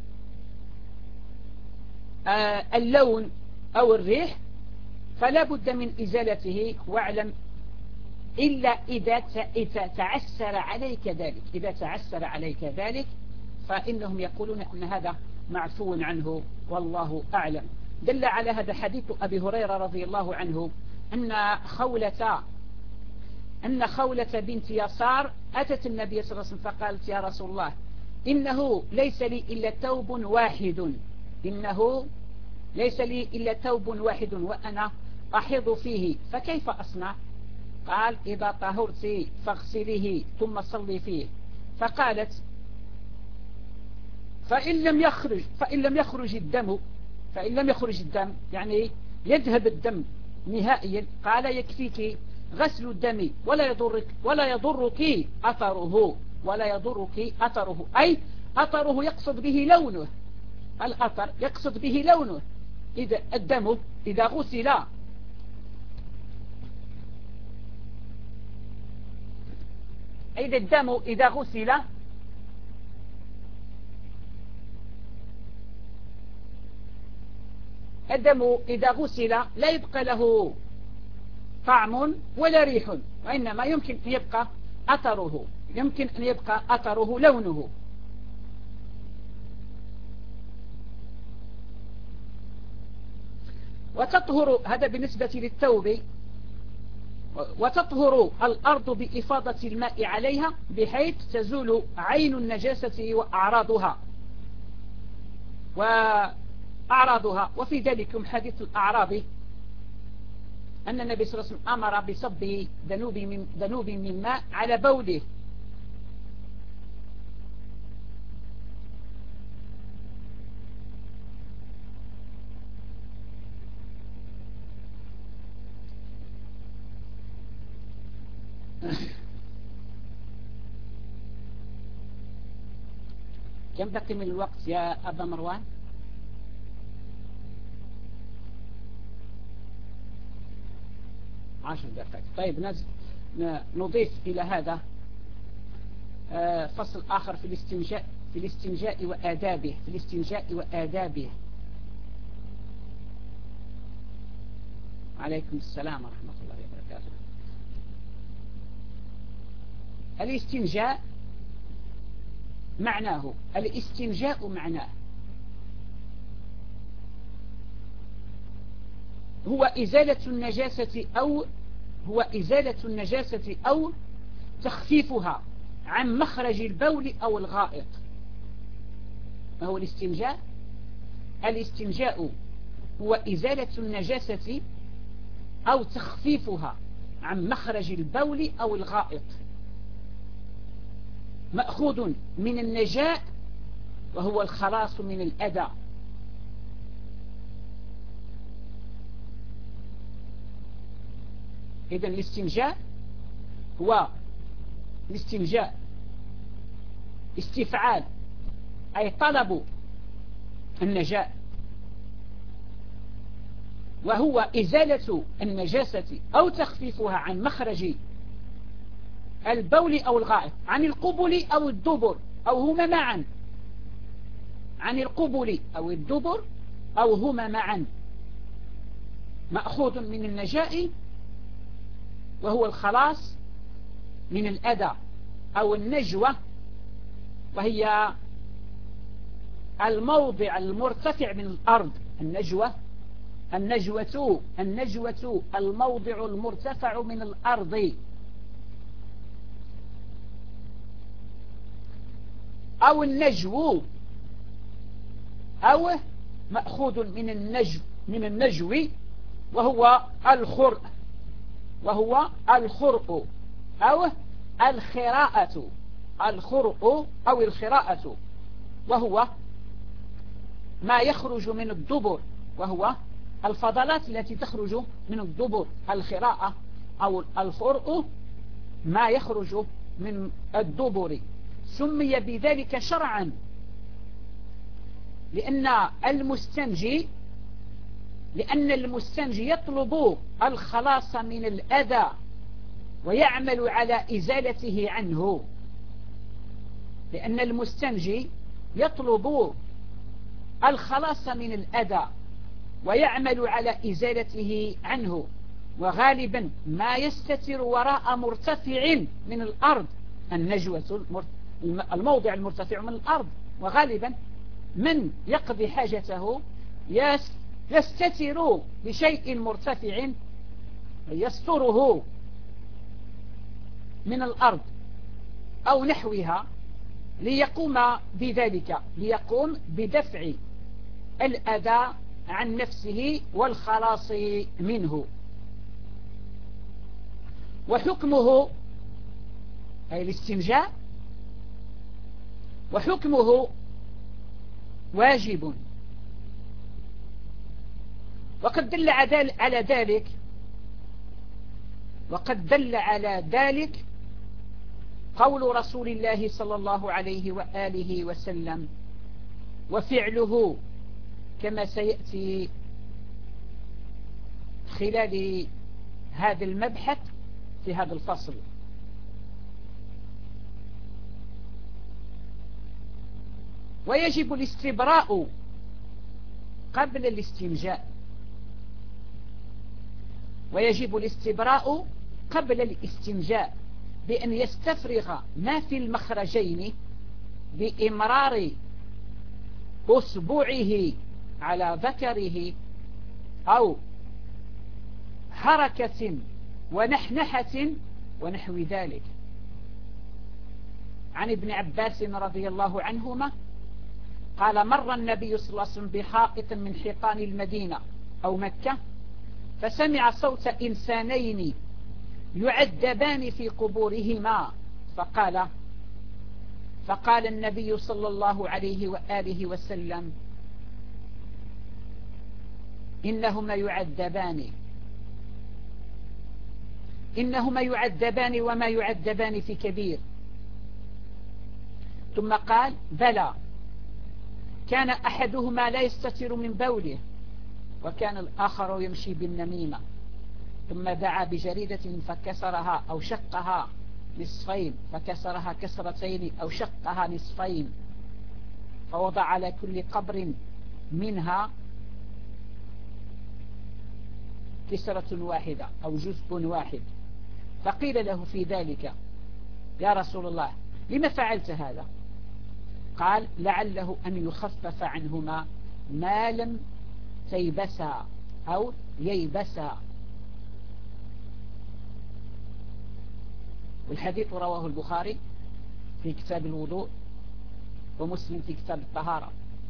[SPEAKER 1] اللون أو الريح فلا بد من إزالته. واعلم إلا إذا تعسر عليك ذلك، إذا تعسر عليك ذلك فإنهم يقولون أن هذا معفو عنه والله أعلم. دل على هذا حديث أبي هريرة رضي الله عنه أن خولة أن خولة بنت يسار أتت النبي صلى الله عليه وسلم فقالت: يا رسول الله، إنه ليس لي إلا ثوب واحد إنه ليس لي إلا ثوب واحد وأنا أحيض فيه، فكيف أصنع؟ قال: إذا طهرت فاغسليه ثم صلي فيه. فقالت: فإن لم يخرج فإن لم يخرج الدم فإن لم يخرج الدم يعني يذهب الدم نهائيا، قال: يكفيك غسل الدم ولا يضرك ولا يضرك أثره ولا يضرك أثره أي أثره يقصد به لونه، الأثر يقصد به لونه. إذا الدم إذا غسل إذا الدم إذا غسل الدم إذا غسل لا يبقى له طعم ولا ريح، وإنما يمكن أن يبقى أثره يمكن أن يبقى أثره لونه. وتطهر هذا بالنسبة للثوب. وتطهر الأرض بإفاضة الماء عليها بحيث تزول عين النجاسة وأعراضها وأعراضها وفي ذلك حديث الأعراب أن النبي صلى الله عليه وسلم أمر بصب ذنوب من, ذنوب من ماء على بوله. كم بقي من الوقت يا أبا مروان؟ عشر دقائق. طيب نز... نضيف إلى هذا فصل آخر في الاستنجاء في الاستنجاء وآدابه في الاستنجاء وآدابه. عليكم السلام ورحمة الله وبركاته. الاستنجاء معناه الاستنجاء معناه هو إزالة النجاسة أو هو إزالة النجاسة أو تخفيفها عن مخرج البول أو الغائط. ما هو الاستنجاء؟ الاستنجاء هو إزالة النجاسة أو تخفيفها عن مخرج البول أو الغائط، مأخوذ من النجاء وهو الخلاص من الأذى. إذن الاستنجاء هو الاستنجاء استفعال أي طلب النجاة، وهو إزالة النجاسة أو تخفيفها عن مخرج البول أو الغائط، عن القبل أو الدبر أو هما معا، عن القبل أو الدبر أو هما معا، مأخوذ من النجاء وهو الخلاص من الأذى أو النجوة، وهي الموضع المرتفع من الأرض. النجوة النجوة النجوة الموضع المرتفع من الأرض، أو النجو، أو مأخوذ من النجو من النجو وهو الخرء وهو الخرء أو الخراءة الخرء أو الخراءة، وهو ما يخرج من الدبر، وهو الفضلات التي تخرج من الدبر. الخراءة أو الخرء ما يخرج من الدبر، سمي بذلك شرعا لأن المستنجي لأن المستنجي يطلب الخلاص من الأذى ويعمل على إزالته عنه، لأن المستنجي يطلب الخلاص من الأذى ويعمل على إزالته عنه، وغالبا ما يستتر وراء مرتفع من الأرض. النجوة الموضع المرتفع من الأرض، وغالبا من يقضي حاجته يستتر بشيء مرتفع يستره من الأرض أو نحوها ليقوم بذلك، ليقوم بدفع الأذى عن نفسه والخلاص منه. وحكمه أي الاستنجاء وحكمه واجب. وقد دل على ذلك وقد دل على ذلك قول رسول الله صلى الله عليه وآله وسلم وفعله كما سيأتي خلال هذا المبحث في هذا الفصل. ويجب الاستبراء قبل الاستنجاء ويجب الاستبراء قبل الاستنجاء بأن يستفرغ ما في المخرجين بإمرار أصبعه على ذكره أو حركة ونحنحة ونحو ذلك. عن ابن عباس رضي الله عنهما قال مر النبي صلى الله عليه وسلم بحائط من حيطان المدينة أو مكة، فسمع صوت إنسانين يعذبان في قبورهما، فقال فقال النبي صلى الله عليه وآله وسلم إنهما يعذبان إنهما يعذبان وما يعذبان في كبير. ثم قال بلى، كان أحدهما لا يستتر من بوله وكان الآخر يمشي بالنميمة. ثم دعا بجريدة فكسرها أو شقها نصفين، فكسرها كسرتين أو شقها نصفين، فوضع على كل قبر منها كسرة واحدة أو جزء واحد. فقيل له في ذلك يا رسول الله لما فعلت هذا؟ قال لعله أن يخفف عنهما ما لم تيبسا أو ييبسا. والحديث رواه البخاري في كتاب الوضوء ومسلم في كتاب الطهارة.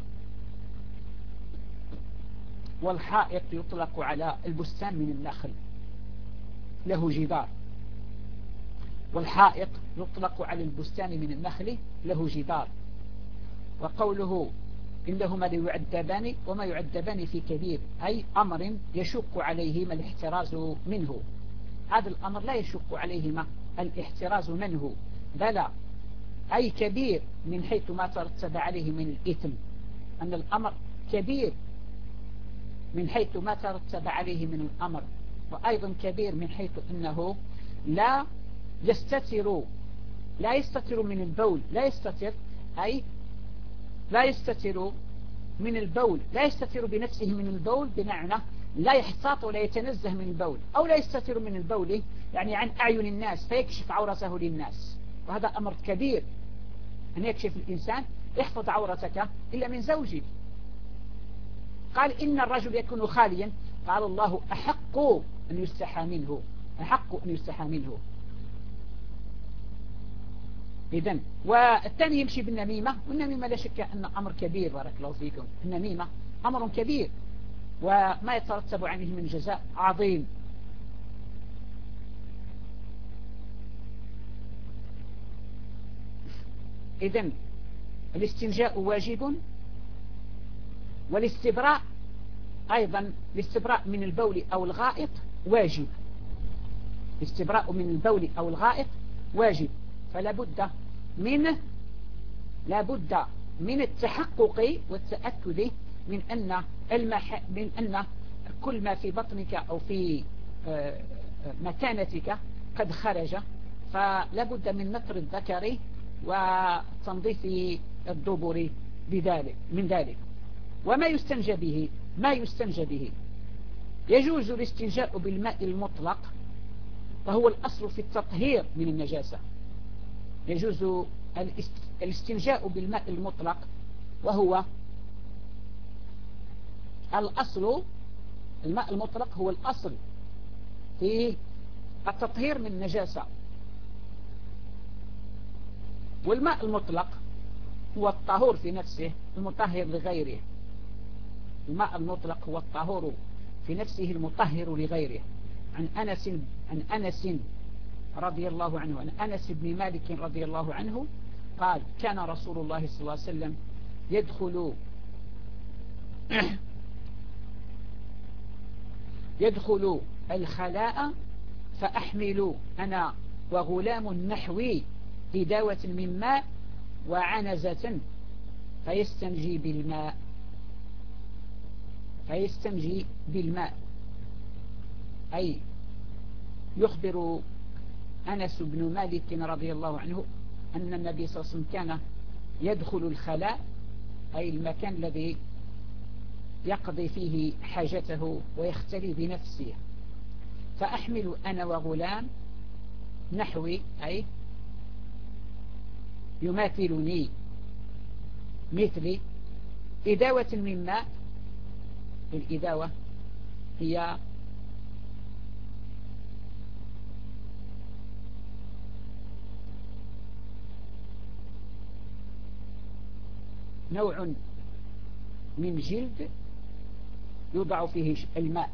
[SPEAKER 1] والحائط يطلق على البستان من النخل له جدار، والحائط يطلق على البستان من النخل له جدار. وقوله إنهما ليعذبان وما يعذبان في كبير أي أمر يشق عليهما الاحتراز منه. هذا الأمر لا يشق عليهما الاحتراز منه، بلى أي كبير من حيث ما ترتب عليه من الإثم، أن الأمر كبير من حيث ما ترتب عليه من الأمر، وأيضا كبير من حيث أنه لا يستتر لا يستتر من البول لا يستتر أي لا يستتر من البول لا يستتر بنفسه من البول، بمعنى لا يحتاط ولا يتنزه من البول، أو لا يستتر من البول يعني عن أعين الناس فيكشف عورته للناس. وهذا أمر كبير أن يكشف الإنسان، يحفظ عورتك إلا من زوجه. قال إن الرجل يكون خاليا قال الله أحق أن يستحى منه، أحق أن يستحى منه. إذن والثاني يمشي بالنميمة، والنميمة لا شك أن أمر كبير بارك الله فيكم، النميمة أمر كبير وما يترتب عليه من جزاء عظيم. إذن الاستنجاء واجب، والاستبراء أيضا، الاستبراء من البول أو الغائط واجب، الاستبراء من البول أو الغائط واجب. فلا بد من لا بد من التحقق والتأكد من أن المح... من أن كل ما في بطنك أو في مكانتك قد خرج، فلا بد من نطر الذكر وتنظيف الدبر بذلك من ذلك. وما يستنجى به ما يستنجى به يجوز الاستنجاء بالماء المطلق، وهو الأصل في التطهير من النجاسة. يجوز الاستنجاء بالماء المطلق، وهو الأصل، الماء المطلق هو الأصل في التطهير من النجاسة. والماء المطلق هو الطهور في نفسه المطهر لغيره، الماء المطلق هو الطهور في نفسه المطهر لغيره. عن أنس عن أنس رضي الله عنه، عن أنس بن مالك رضي الله عنه قال: كان رسول الله صلى الله عليه وسلم يدخل يدخل الخلاء فأحمل أنا وغلام نحوي إداوة من ماء وعنزة فيستنجي بالماء فيستنجي بالماء أي يخبر أنس بن مالك رضي الله عنه أن النبي صلى الله عليه وسلم كان يدخل الخلاء، أي المكان الذي يقضي فيه حاجته ويختلي بنفسه، فأحمل أنا وغلام نحوي أي يماثلني مثلي إداوة من ماء. الإداوة هي نوع من جلد يوضع فيه الماء،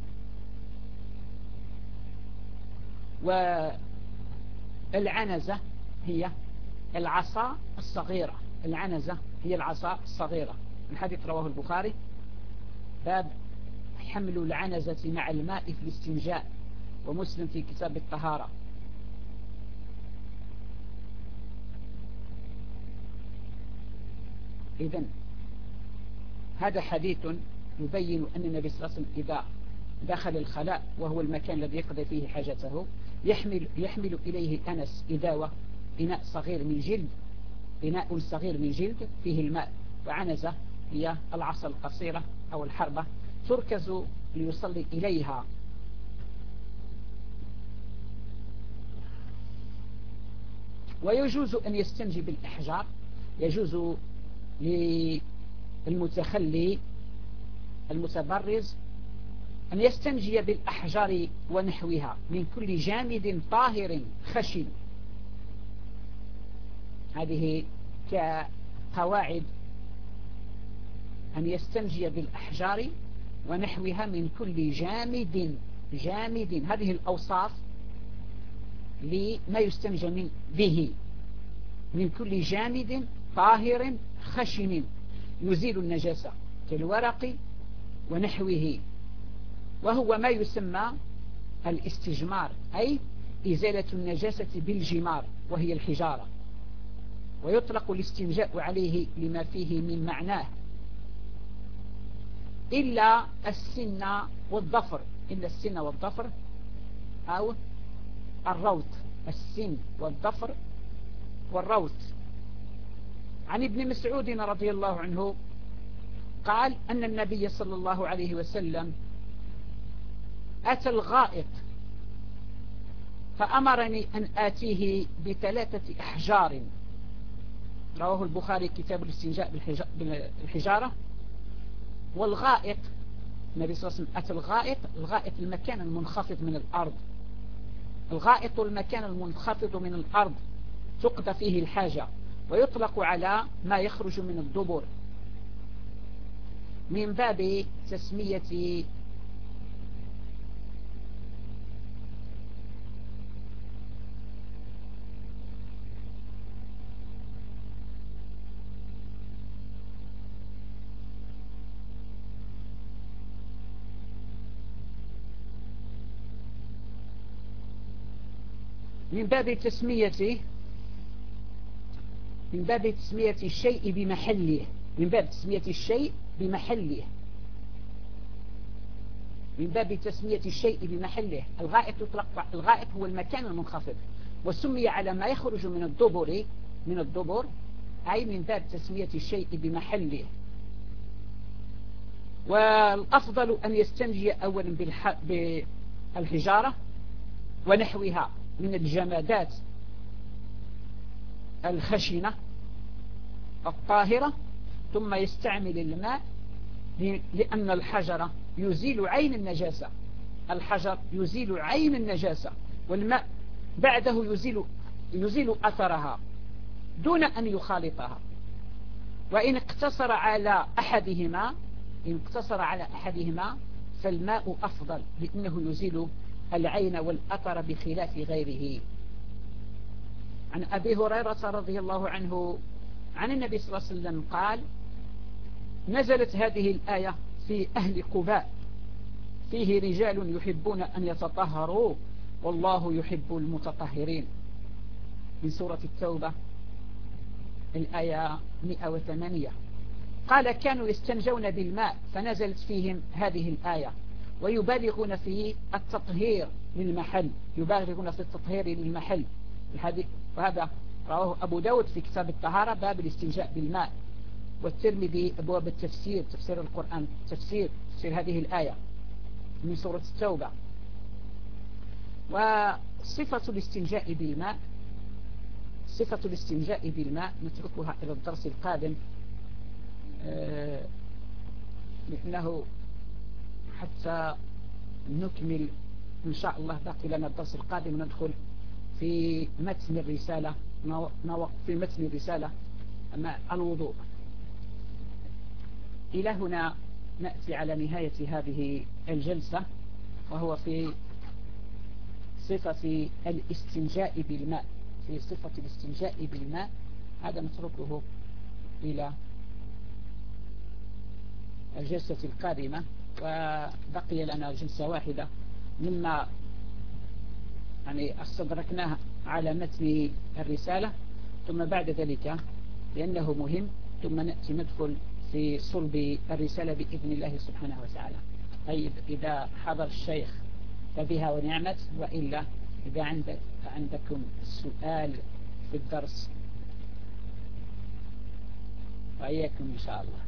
[SPEAKER 1] والعنزة هي العصا الصغيرة. العنزة هي العصا الصغيرة. الحديث رواه البخاري، باب حمل العنزة مع الماء في الاستنجاء، ومسلم في كتاب الطهارة. إذن هذا حديث يبين أن النبي صلى الله عليه وسلم إذا دخل الخلاء وهو المكان الذي يقضي فيه حاجته يحمل, يحمل إليه أنس إداوة، إناء صغير من جلد، إناء صغير من جلد فيه الماء، وعنزة هي العصا القصيرة أو الحربة تركز ليصلي إليها. ويجوز أن يستنجي بالإحجار، يجوز للمتخلي المتبرز أن يستنجي بالأحجار ونحوها من كل جامد طاهر خشن. هذه كقواعد، أن يستنجي بالأحجار ونحوها من كل جامد جامد. هذه الأوصاف لما يستنجى من به، من كل جامد طاهر خشن يزيل النجاسة كالورق ونحوه، وهو ما يسمى الاستجمار، أي إزالة النجاسة بالجمار وهي الحجارة. ويطلق الاستنجاء عليه لما فيه من معناه، إلا السن والظفر، إلا السن والظفر أو الروث، السن والظفر والروث. عن ابن مسعود رضي الله عنه قال أن النبي صلى الله عليه وسلم أتى الغائط فأمرني أن آتيه بثلاثة أحجار. رواه البخاري كتاب الاستنجاء بالحجارة. والغائط النبي صلى الله عليه وسلم أتى الغائط. الغائط المكان المنخفض من الأرض، الغائط المكان المنخفض من الأرض تقضى فيه الحاجة، ويطلق على ما يخرج من الدبر من باب تسمية من باب تسمية من باب تسمية الشيء بمحله من باب تسمية الشيء بمحله من باب تسمية الشيء بمحله الغائط يطلق الغائط هو المكان المنخفض، وسمي على ما يخرج من الدبر من الدبر أي من باب تسمية الشيء بمحله. والأفضل أن يستنجي أولا بالحجارة ونحوها من الجمادات الخشنة الطاهرة، ثم يستعمل الماء، لأن الحجر يزيل عين النجاسة الحجر يزيل عين النجاسة والماء بعده يزيل يزيل أثرها دون أن يخالطها. وإن اقتصر على أحدهما إن اقتصر على أحدهما فالماء أفضل، لأنه يزيل العين والأثر بخلاف غيره. عن أبي هريرة رضي الله عنه عن النبي صلى الله عليه وسلم قال: نزلت هذه الآية في أهل قباء فيه رجال يحبون أن يتطهروا والله يحب المتطهرين، من سورة التوبة الآية مئة وثمانية. قال: كانوا يستنجون بالماء فنزلت فيهم هذه الآية ويبالغون في التطهير للمحل يبالغون في التطهير للمحل وهذا رواه أبو داود في كتاب الطهارة باب الاستنجاء بالماء، والترمذي أبواب التفسير تفسير القرآن تفسير تفسير هذه الآية من سورة التوبة. وصفة الاستنجاء بالماء صفة الاستنجاء بالماء نتركها إلى الدرس القادم، لأنه حتى نكمل إن شاء الله باقي لنا الدرس القادم ندخل في متن الرسالة في متن الرسالة مع الوضوء. إلى هنا نأتي على نهاية هذه الجلسة، وهو في صفة الاستنجاء بالماء في صفة الاستنجاء بالماء هذا نتركه إلى الجلسة القادمة، وبقي لنا جلسة واحدة مما يعني استدركناها على متن الرسالة، ثم بعد ذلك لأنه مهم ثم نأتي ندخل في صلب الرسالة بإذن الله سبحانه وتعالى. طيب، إذا حضر الشيخ فبها ونعمت، وإلا إذا عندك عندكم سؤال في الدرس وإياكم إن شاء الله.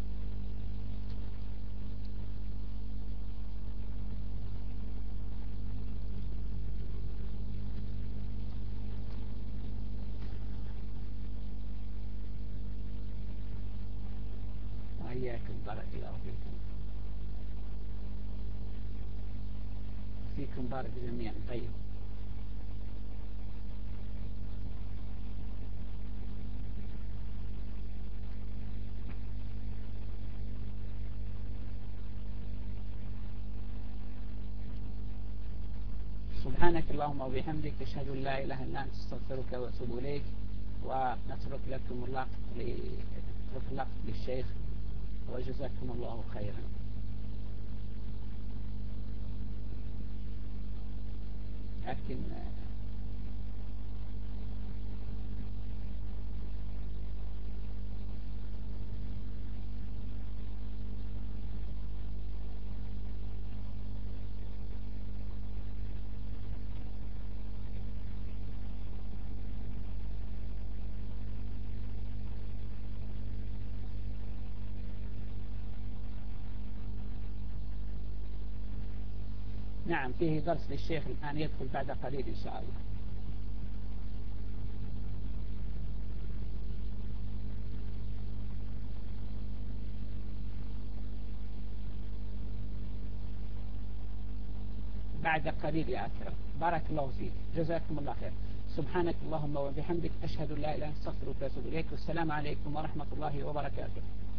[SPEAKER 1] وإياكم بارك الله فيكم فيكم بارك جميعا. طيب، سبحانك اللهم وبحمدك أشهد أن لا إله إلا أنت أستغفرك وأتوب إليك. ونترك لكم اللقط نترك اللقط للشيخ وجزاكم الله خيرا. لكن نعم فيه درس للشيخ الآن يدخل بعد قليل إن شاء الله. بعد قليل يا أكرم. بارك الله فيك، جزاكم الله خير. سبحانك اللهم وبحمدك، أشهد أن لا إله إلا أنت، أستغفرك وأتوب إليك، والسلام عليكم ورحمة الله وبركاته.